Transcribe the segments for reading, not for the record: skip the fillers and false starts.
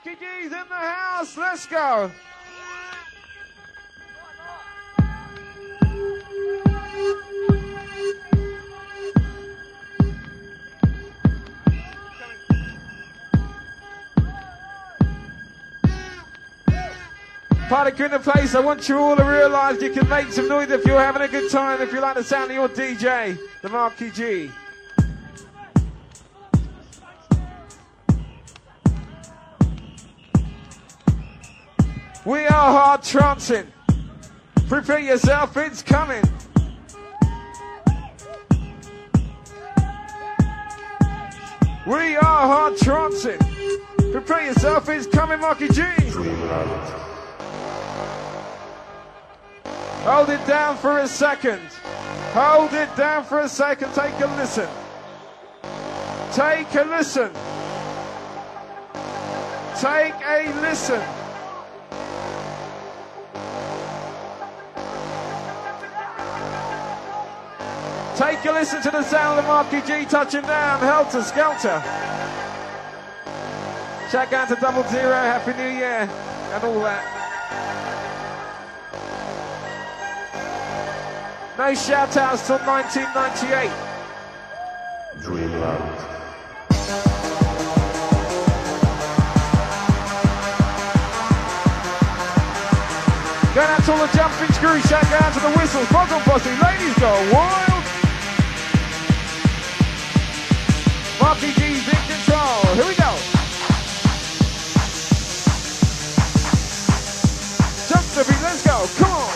Marky D's in the house. Let's go. Party in the place. I want you all to realise you can make some noise if you're having a good time, if you like the sound of your DJ, the Marky G. We are hard trancing. Prepare yourself, it's coming. We are hard trancing. Prepare yourself, it's coming, Marky G. Hold it down for a second. Hold it down for a second. Take a listen. Take a listen. Take a listen. Take a listen to the sound of Marky G touching down, helter skelter. Shout out to 00, Happy New Year, and all that. No shout outs till 1998. Dreamland. Going out to all the jumping screws, shout out to the whistles, bottle posse, ladies go wild. Marky G's in control, here we go. Jump the beat, let's go, come on.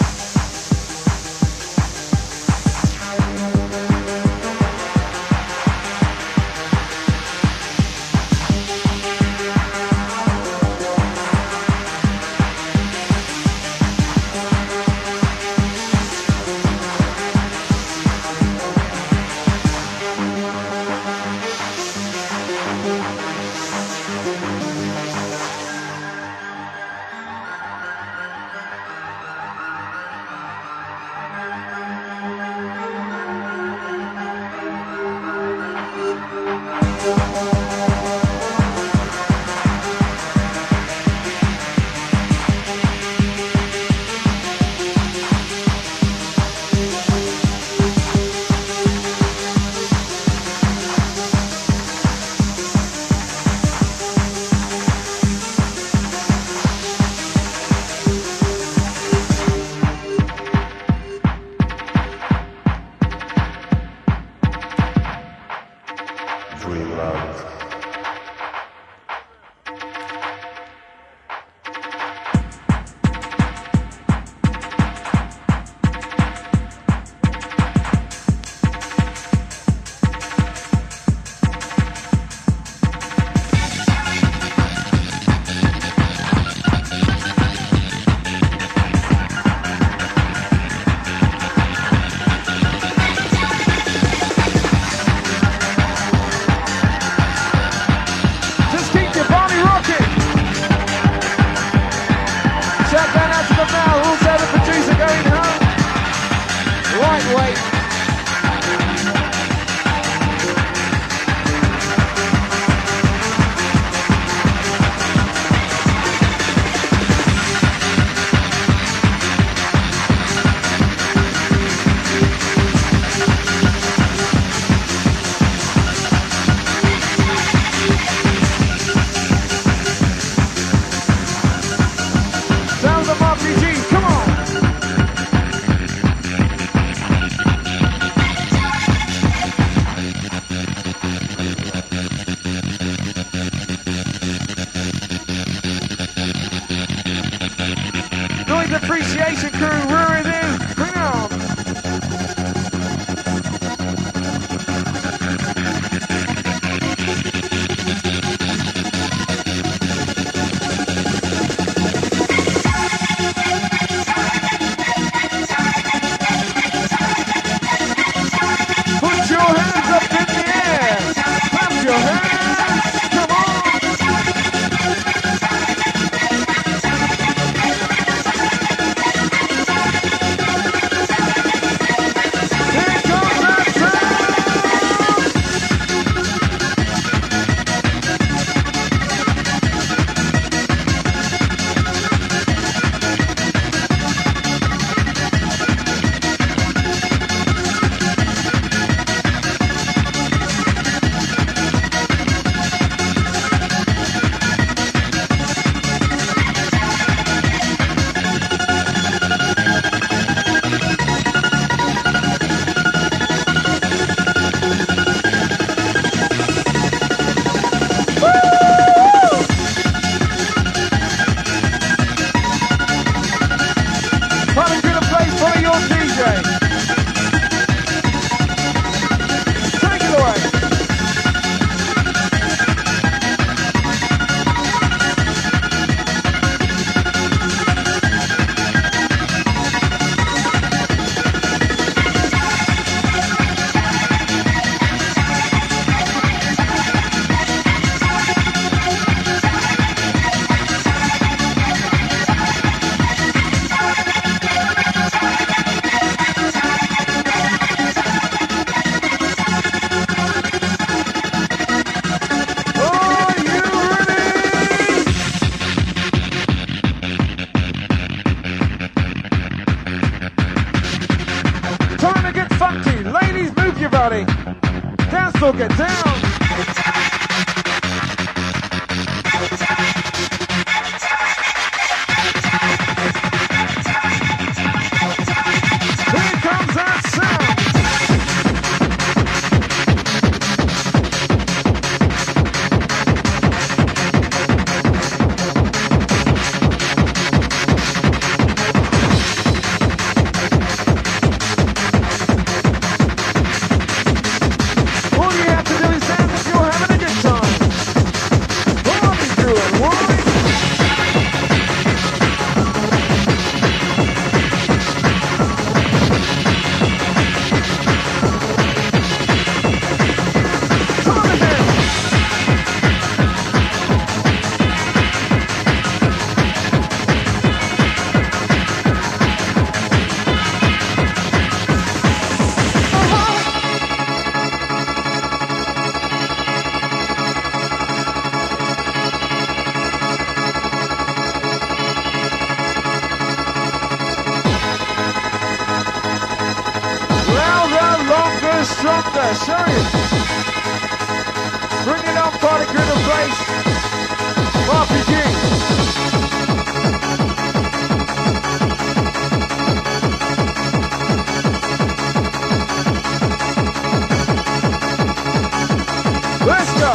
Appreciation crew, where it is, bring it on. Put your hands up in the air, clap your hands, come on. all get down. Here comes that sound. All you have to do is dance if you're having a good time. What are we doing? What? Come on again. Louder, longer, stronger. Show you. Bring it on, party crew to place. RPG. Let's go.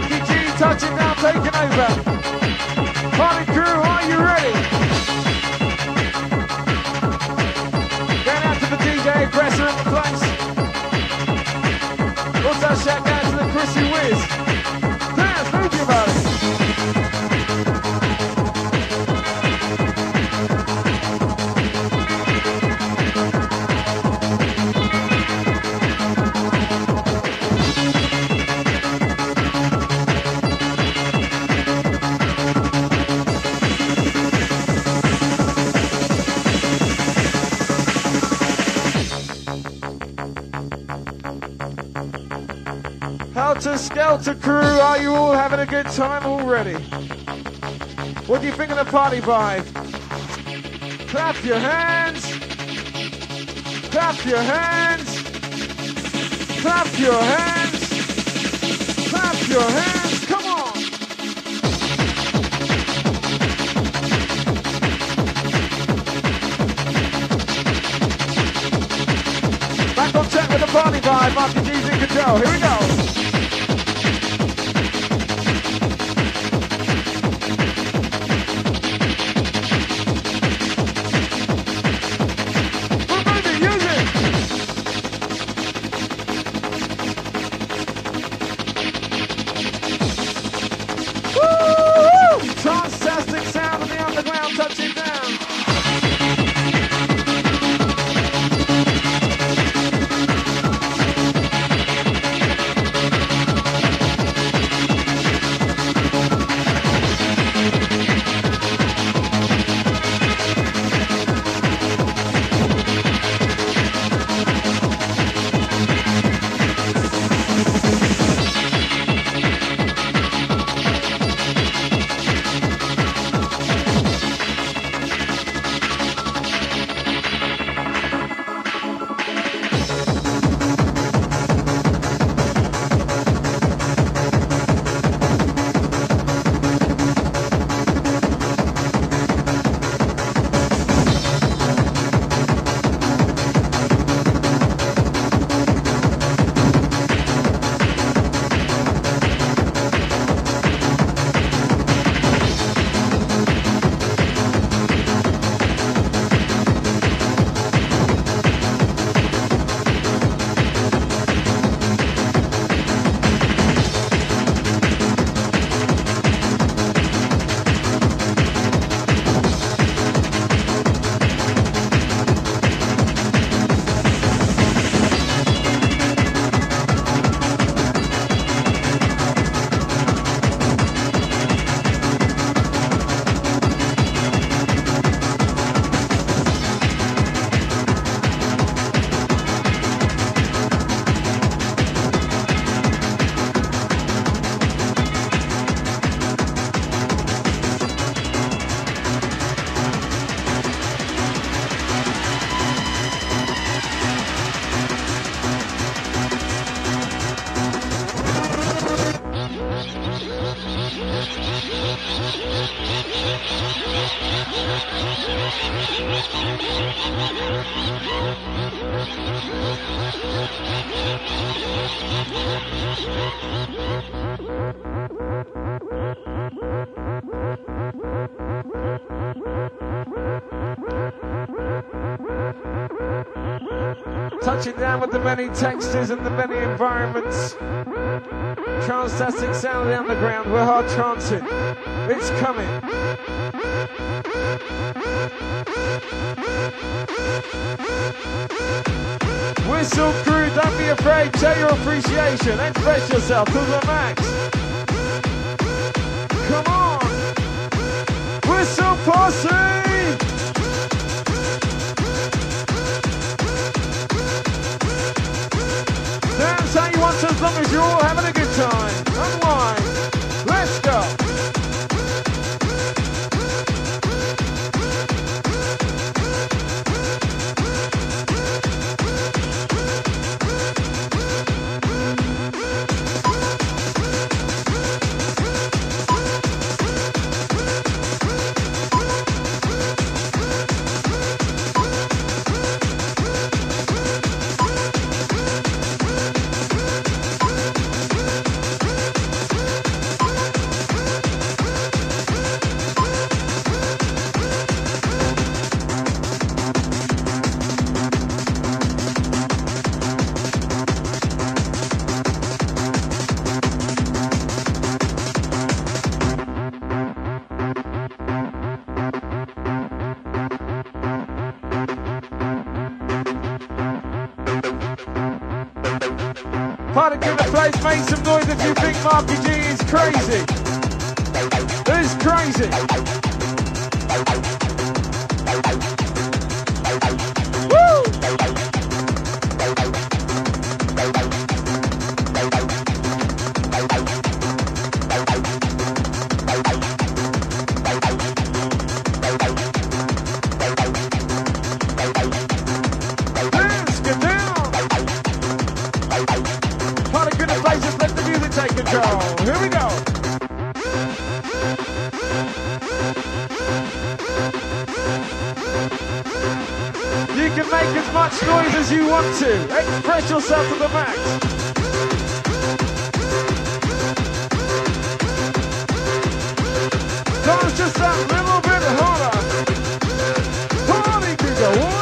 Marky G touching down, taking over. Party crew, are you ready? Going out to the DJ Aggressor in the place. Also shout out to the Chrissy Wiz. Dance, move your body. Helter Skelter crew, are you all having a good time already? What do you think of the party vibe? Clap your hands! Clap your hands! Clap your hands! Clap your hands! Come on! Back on track with the party vibe, Marky G's in control. Here we go! Touching down with the many textures and the many environments. Trance-tastic sound down the ground. We're hard trancing. It's coming. Whistle crew, don't be afraid. Show your appreciation. Express yourself to the max. Come on. Whistle posse. Dance how you want to, as long as you're all having a good time. Unwind. Let's go. Party in the place, make some noise if you think Marky G is crazy. Who's crazy? Woo! Let's get down. Party in the place, just let the music take control. Here we go. You can make as much noise as you want to. Express yourself to the max. Dance just that little bit harder. Party can go wild.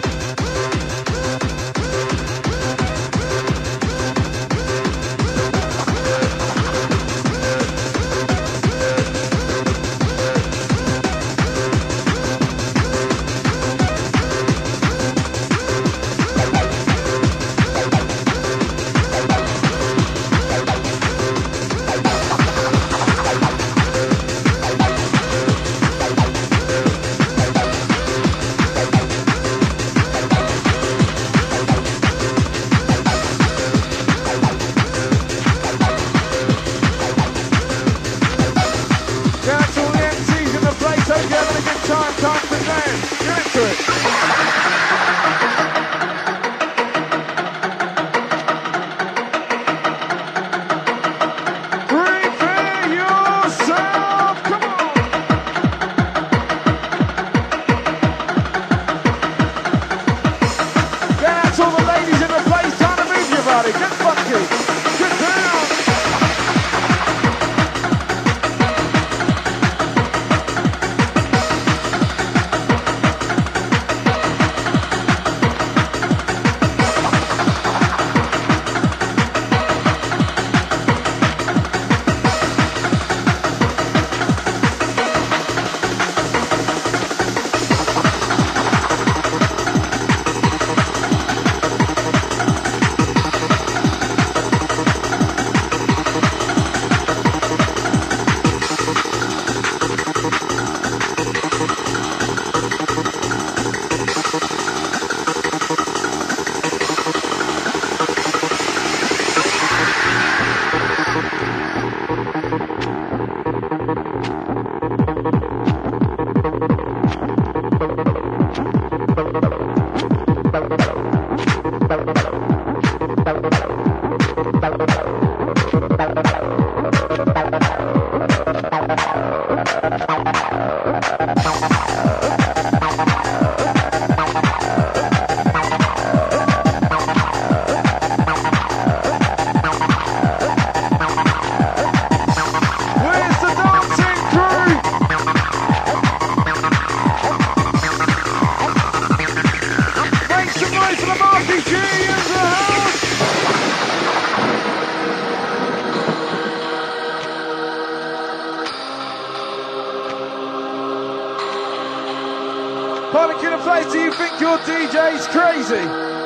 Public in a place, do you think your DJ's crazy?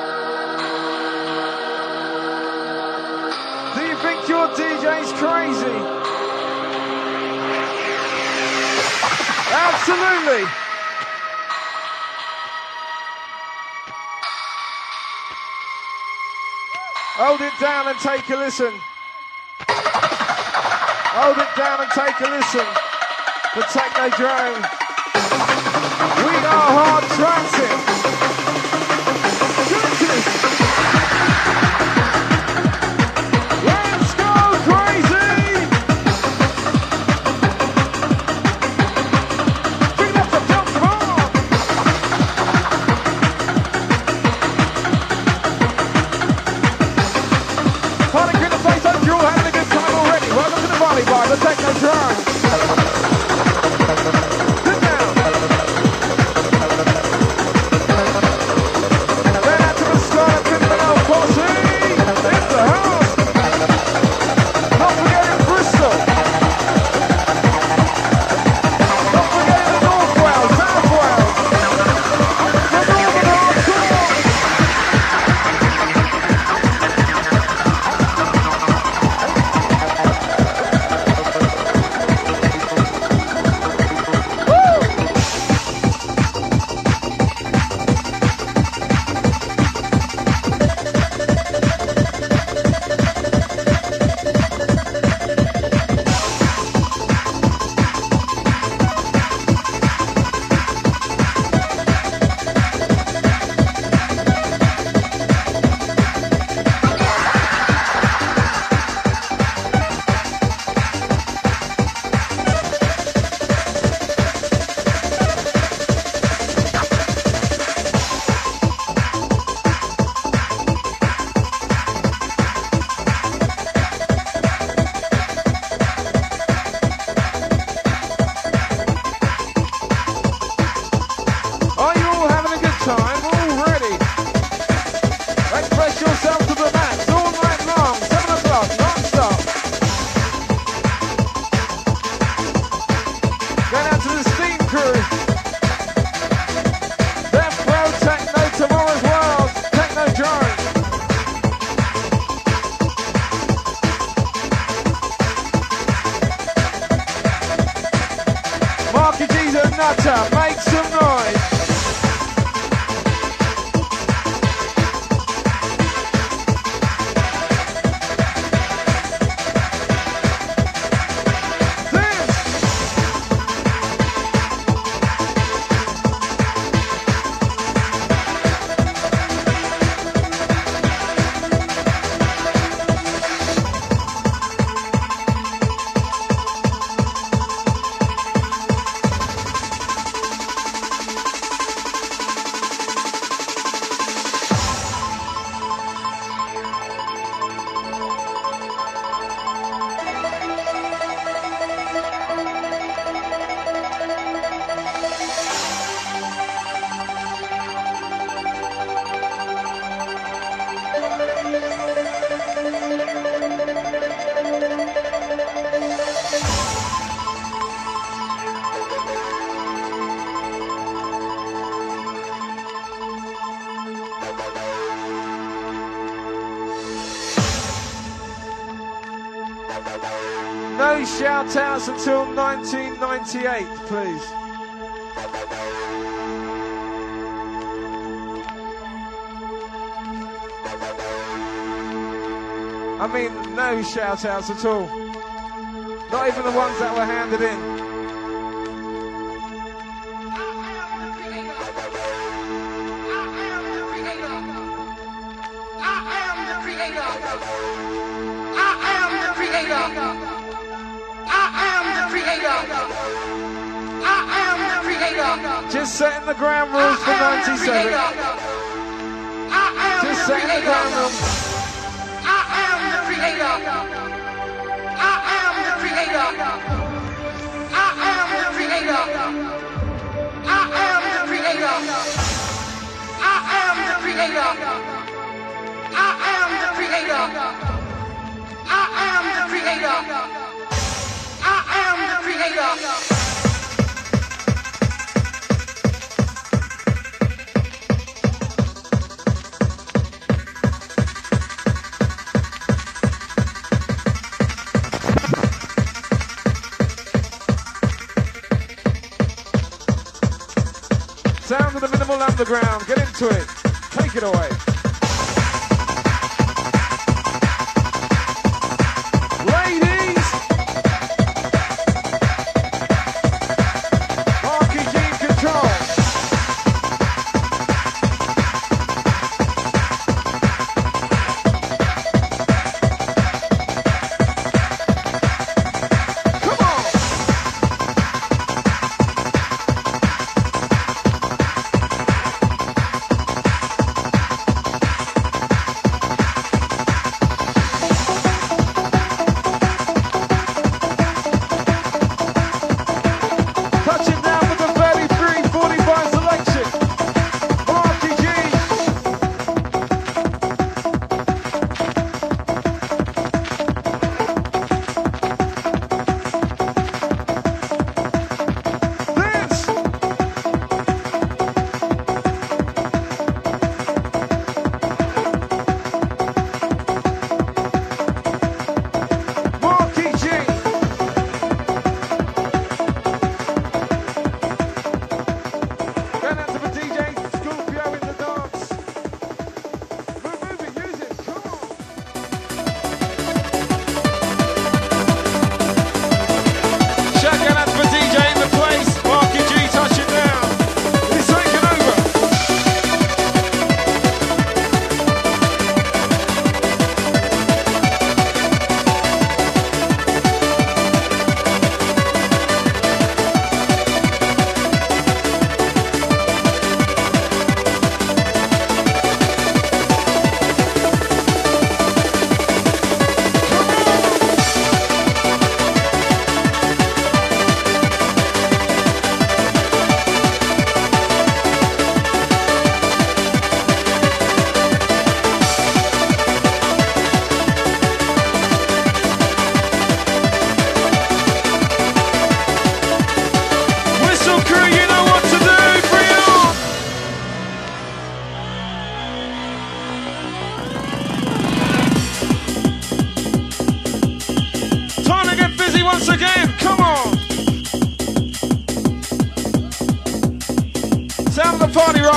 Do you think your DJ's crazy? Absolutely. Hold it down and take a listen. Hold it down and take a listen. The Techno Drone. We are hard transit. Let's go crazy. Bring up the jump, come on. Party in the place, hope you're all having a good time already. Welcome to the Party Bar, the Techno Drone. Carter, make some noise. No shout outs until 1998, please. I mean, no shout outs at all. Not even the ones that were handed in. Just setting the ground rules for 97. Just setting the ground rules. I am the creator. I am the creator. I am the creator. I am the creator. I am the creator. I am the creator. I am the creator. I am the creator. Sound of the Minimal Underground. Get into it. Take it away. Ladies! Marky G in control.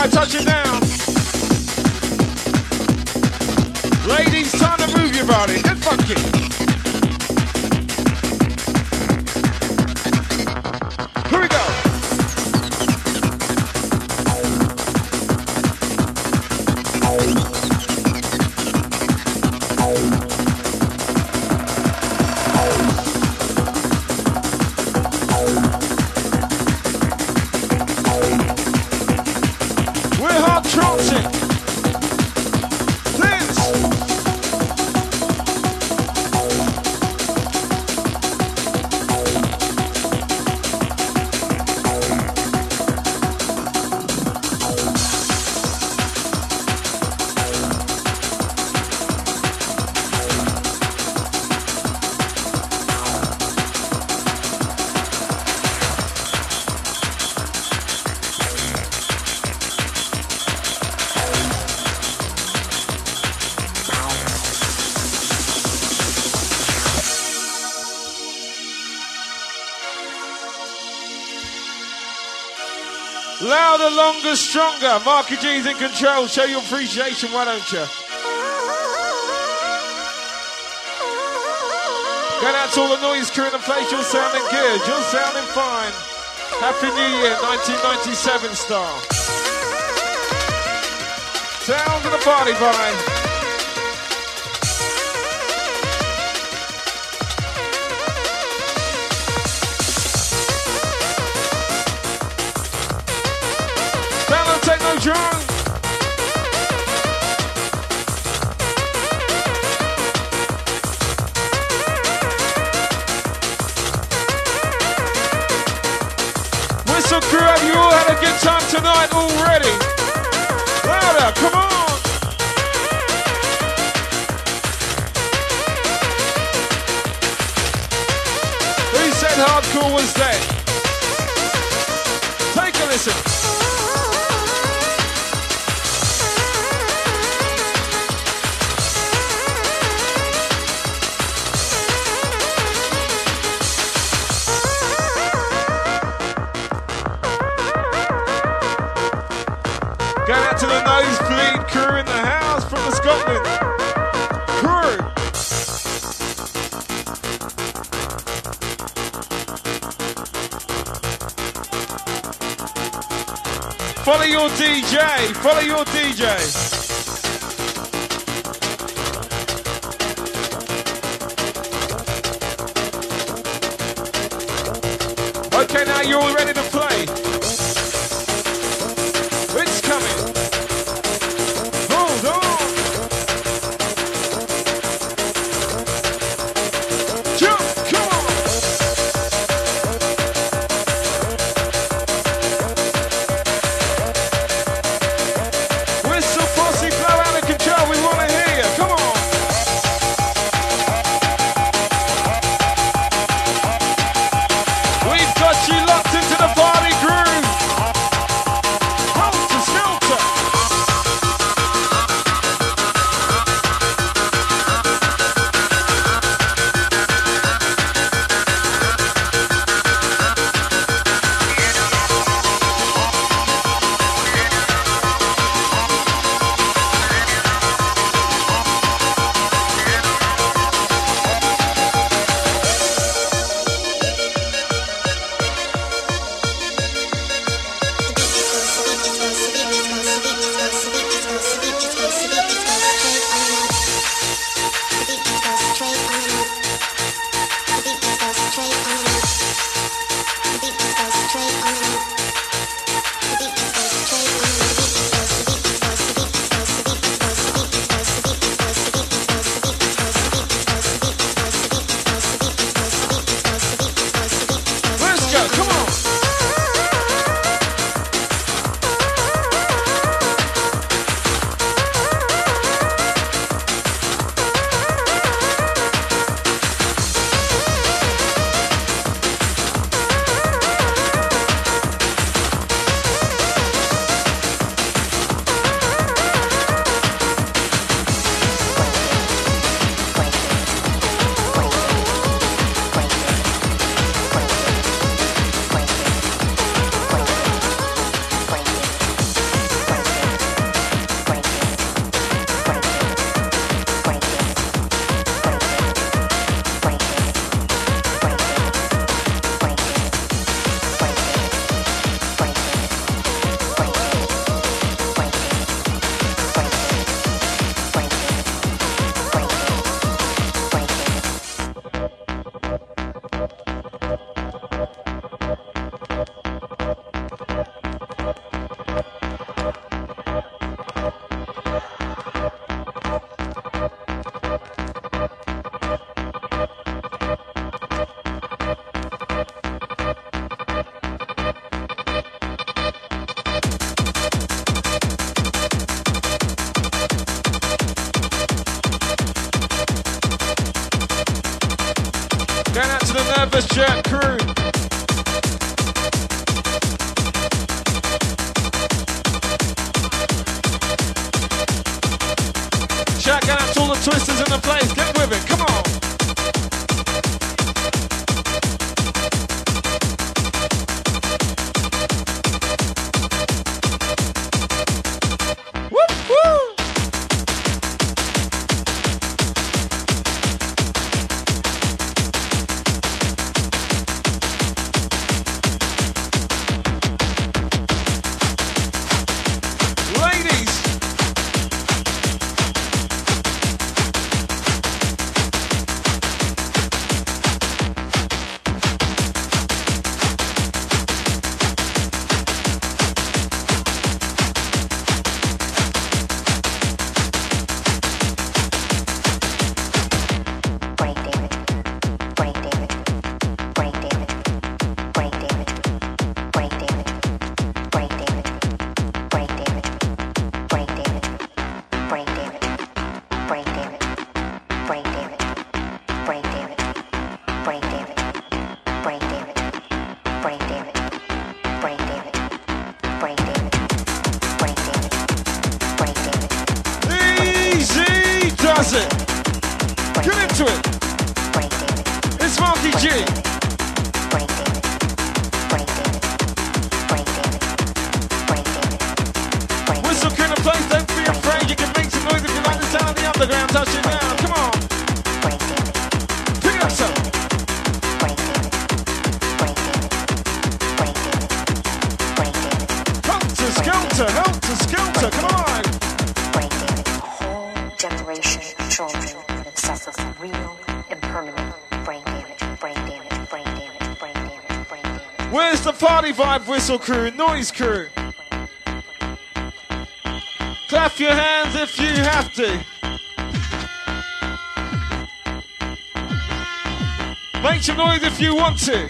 45, touching down. Ladies, time to move your body. Get funky. Here we go. We're hard trancing. Louder, longer, stronger. Marky G's in control. Show your appreciation, why don't you? Going out to all the noise crew in the place. You're sounding good. You're sounding fine. Happy New Year, 1997 style. Sound of the party vibe. Techno drone. Whistle crew, have you all had a good time tonight already? Louder, come on. Who said hardcore was dead? Take a listen. Going out to the nosebleed crew in the house from the Scotland crew. Follow your DJ, follow your DJ. Okay, now you're all ready to play. It's coming. Hold on. Jump, come on. Whistle posse, blow out of control. We want to hear you. Come on. We've got you locked into the party. Going out to the Nervous Jerk crew. Shout out to all the twisters in the place. Get with it. Come on. Where's the party vibe whistle crew, noise crew? Clap your hands if you have to. Make some noise if you want to.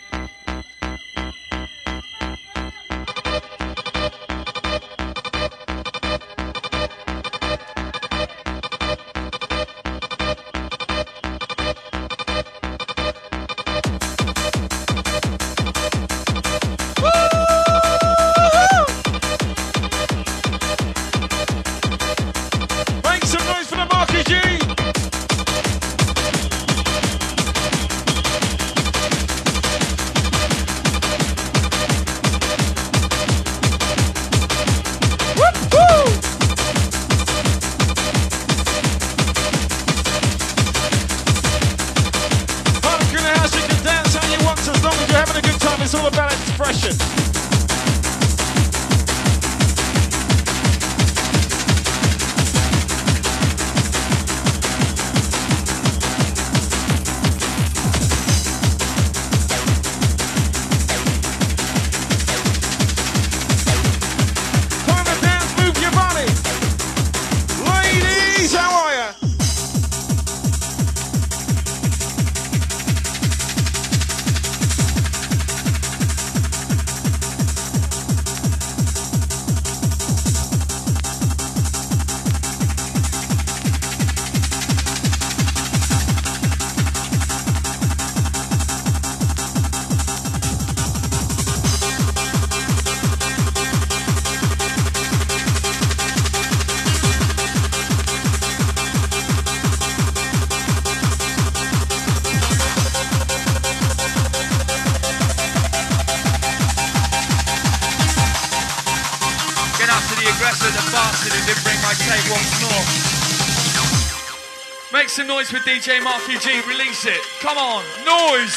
Make some noise with DJ Marky G, release it. Come on, noise,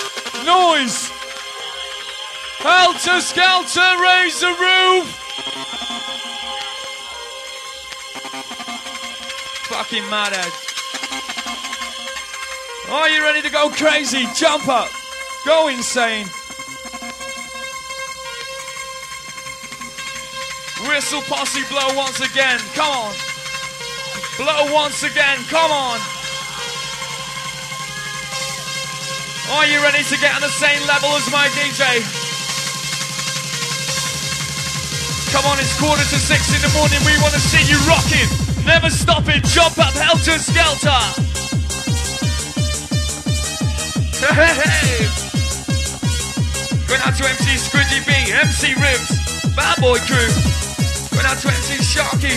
noise. Helter Skelter, raise the roof. Fucking madhead. Are you ready to go crazy? Jump up, go insane. Whistle posse blow once again, come on. Blow once again, come on. Are you ready to get on the same level as my DJ? Come on, it's 5:45 in the morning, we want to see you rocking. Never stop it, jump up, helter skelter. Hey. Going out to MC Squidgy B, MC Ribs, Bad Boy Crew. Going out to MC Sharky.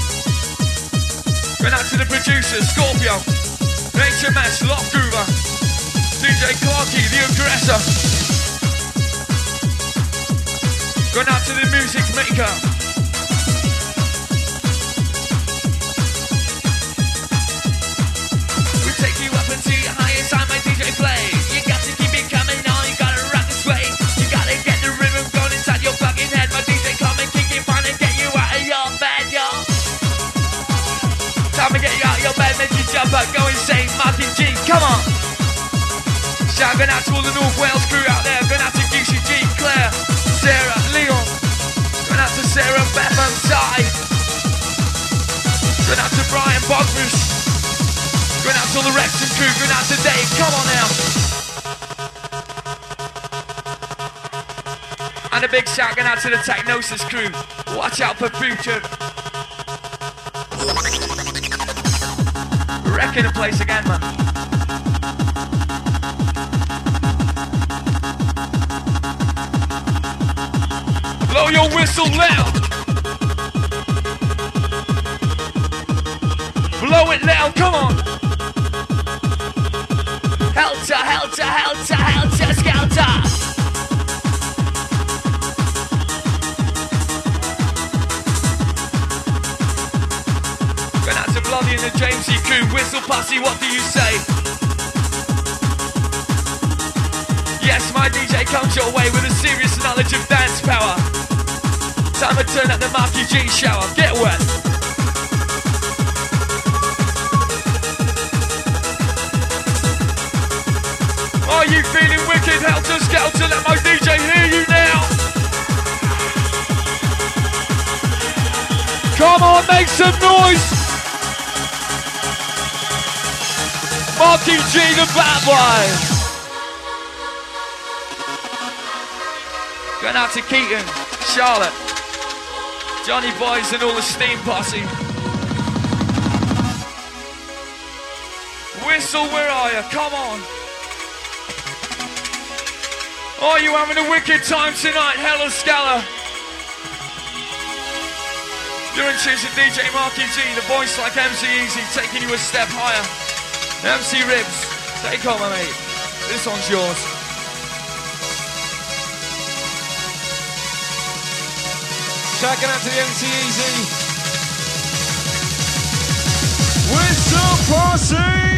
Going out to the producer, Scorpio, HMS, Loft Groover, DJ Clarky, the aggressor. Going out to the music maker. We take you up into your highest time, my DJ play. You got to keep it coming on, you gotta rock this way. You gotta get the rhythm going inside your fucking head. My DJ come and kick it fun and get you out of your bed, y'all. Time to get you out of your bed, make you jump up, go insane, Martin G, come on. Shout going out to all the North Wales crew out there, going out to Goosey G, Claire, Sarah, Leon, going out to Sarah, Beth and Sai, going out to Brian Bogbush, going out to all the Wrexham crew, going out to Dave, come on now. And a big shout going out to the Technosis crew, watch out for future. Wrecking the place again, man. Blow your whistle loud. Blow it loud, come on. Helter, helter, helter, helter, skelter. Going out to Bloody and the Jamesy crew, whistle posse, what do you say? Yes, my DJ comes your way with a serious knowledge of dance power. Time to turn up the Marky G shower, get wet. Are you feeling wicked, helter skelter? Let my DJ hear you now. Come on, make some noise. Marky G, the bad boy. Going out to Keaton, Charlotte, Johnny Boys and all the Steam posse. Whistle, where are you? Come on. Are you having a wicked time tonight, Hella Scala? You're in tune to DJ Marky G, the voice like MC Easy, taking you a step higher. MC Ribs, take on, my mate. This one's yours. Checking out to the MC Easy. Whistle Posse!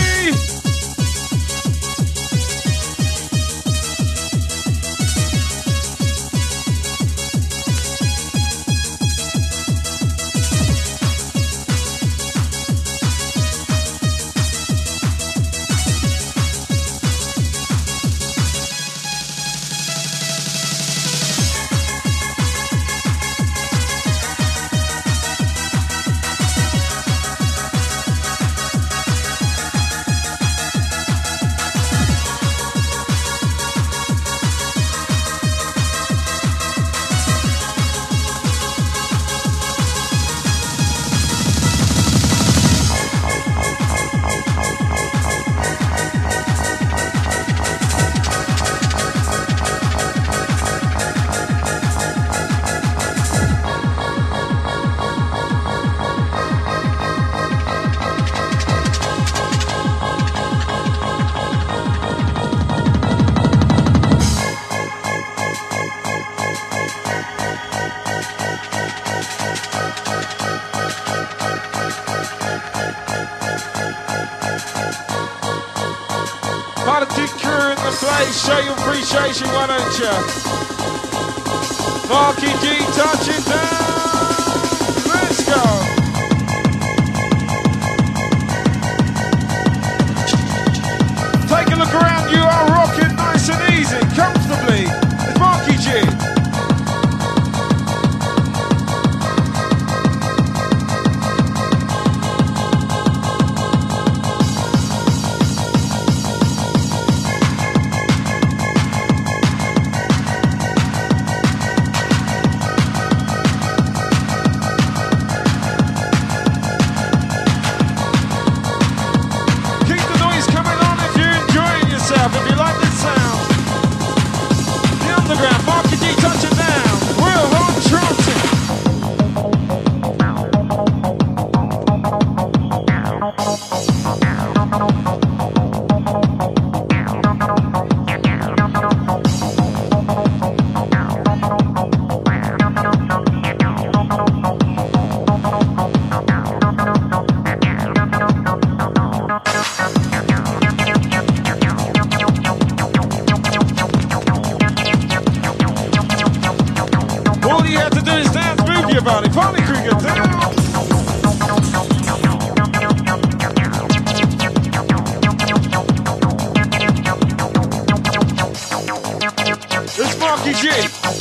Show your appreciation, why don't you? Marky G, touch it down. Let's go. Take a look around. You are rocking nice and easy, comfortably. It's Marky G. Marky G.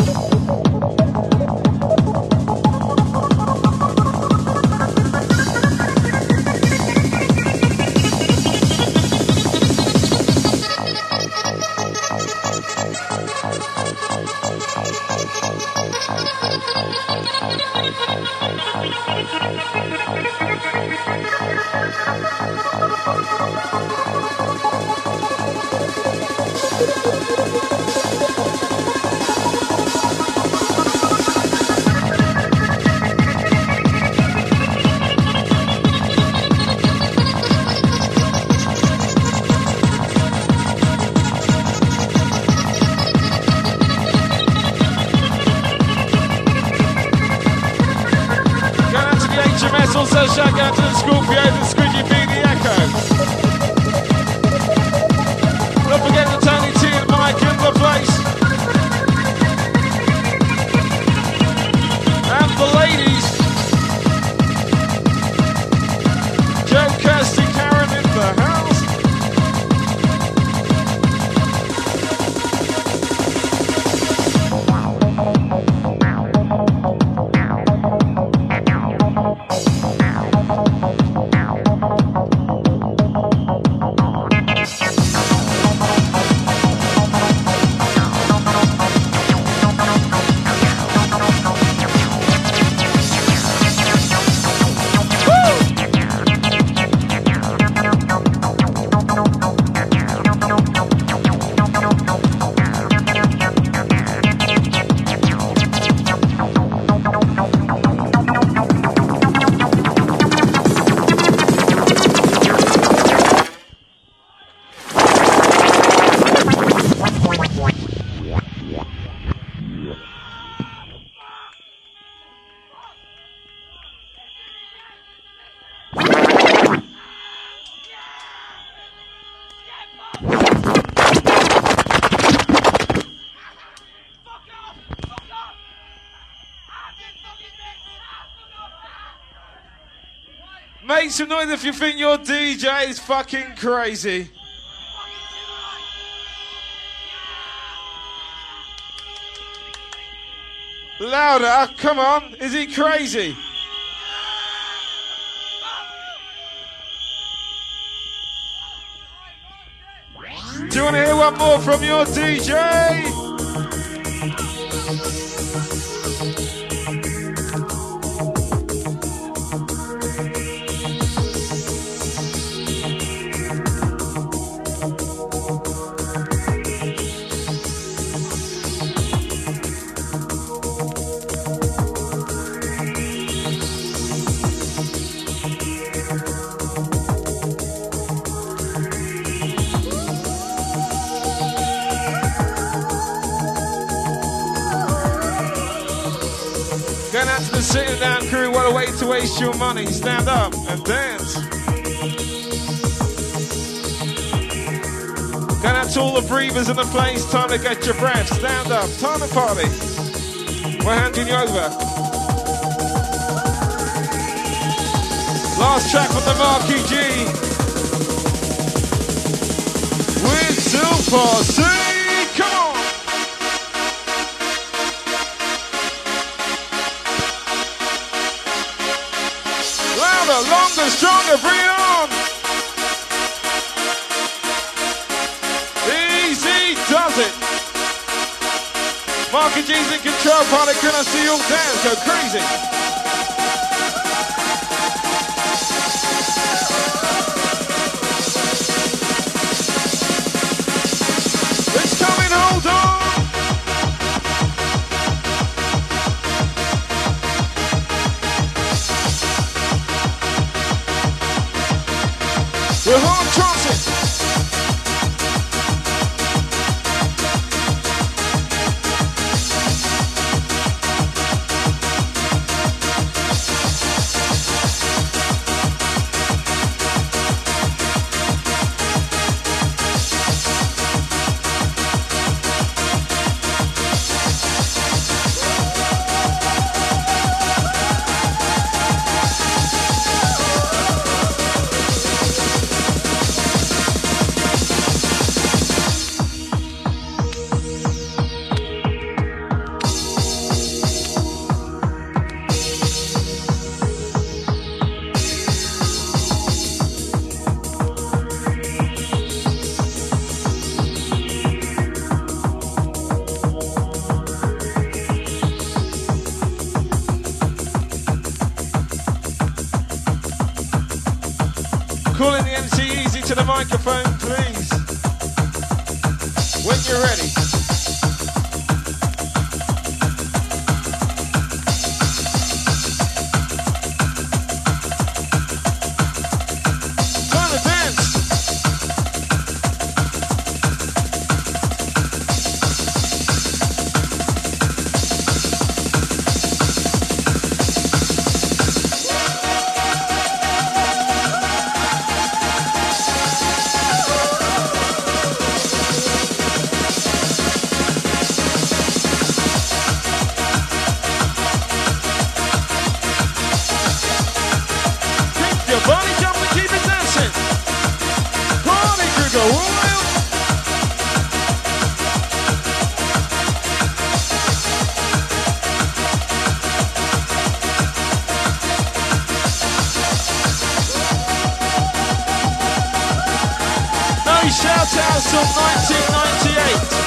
Also shout out to the Scorpios and Squidgy B the Echo. Don't forget the Tony T and Mike in the place. And the ladies. Joe, Kirsty, Karen in the house. Make some noise if you think your DJ is fucking crazy. Louder, come on, is he crazy? Do you want to hear one more from your DJ? Going out to the sitting down crew, what a way to waste your money. Stand up and dance. Going out to all the breathers in the place, time to get your breath. Stand up, time to party. We're handing you over. Last track from the Marky G. With Super C, come on! Louder, longer, stronger, bring it on! Easy does it! Marky G's in control, party, can I see you all dance? Go crazy! It's coming, hold on! We're hard Johnson. Calling the MC Easy to the microphone, please. When you're ready. Time to dance. Body jump and keep it dancing. Party crew go wild. No shout outs till 1998.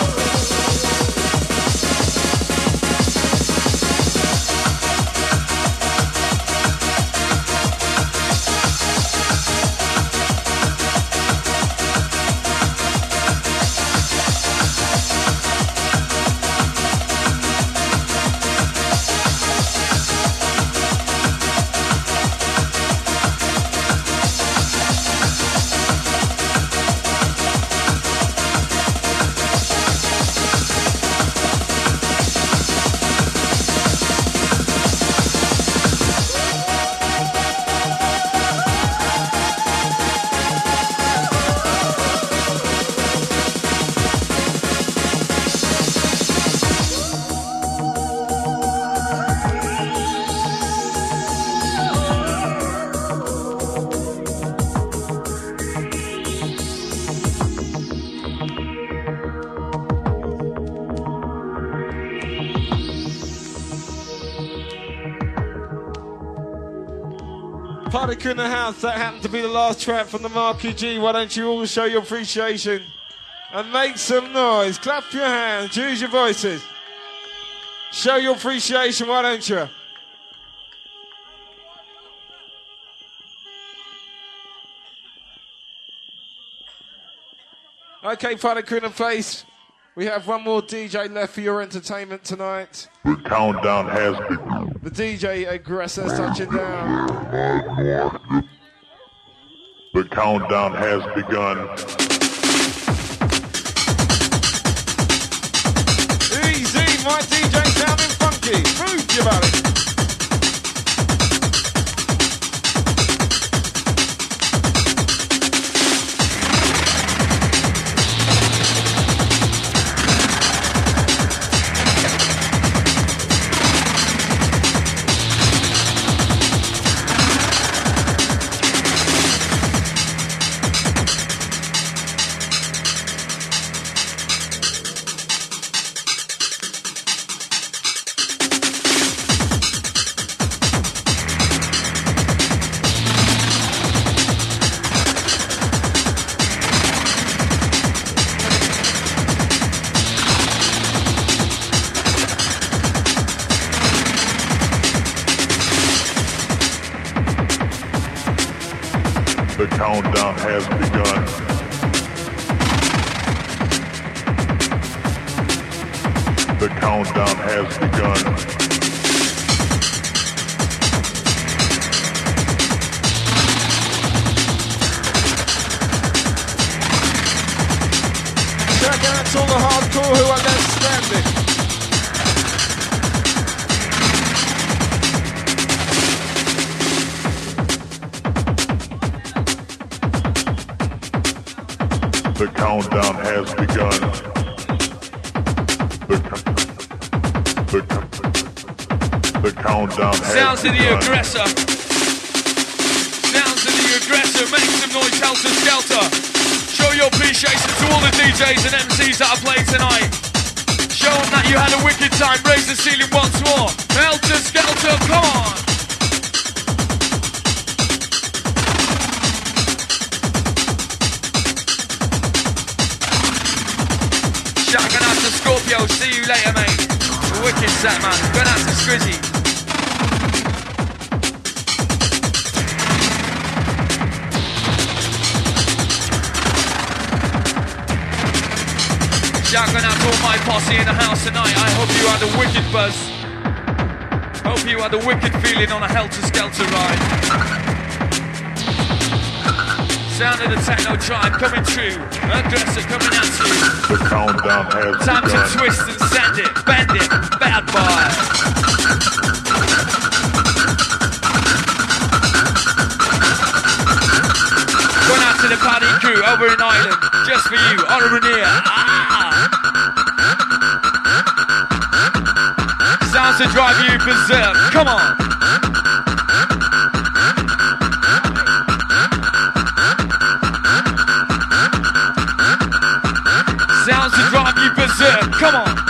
Party crew in the house, that happened to be the last track from the Marky G. Why don't you all show your appreciation and make some noise? Clap your hands, use your voices. Show your appreciation, why don't you? Okay, party crew in the place. We have one more DJ left for your entertainment tonight. The countdown has begun. The DJ Aggressor touching down. The countdown has begun. Easy, my DJ sounding funky. Move your body. The countdown has begun. The countdown has begun. Shout out to all the hardcore who are left standing. The countdown has begun. The countdown has Sounds begun. of the aggressor. Sounds of the aggressor. Make some noise, Helter Skelter. Show your appreciation to all the DJs and MCs that are playing tonight. Show them that you had a wicked time. Raise the ceiling once more. Helter Skelter, come on. Going out to Scorpio, see you later, mate. Wicked set, man. Going out to Scrizzy. Shout going out to all my posse in the house tonight. I hope you had a wicked buzz. Hope you had a wicked feeling on a helter-skelter ride. Sound of the techno tribe coming true. Aggressor coming at you. The countdown has Time begun. to twist and send it, bend it, bad boy. Going out to the party crew over in Ireland, just for you, on a Rainier. Sounds to drive you berserk, come on. Sounds to drive you berserk, come on.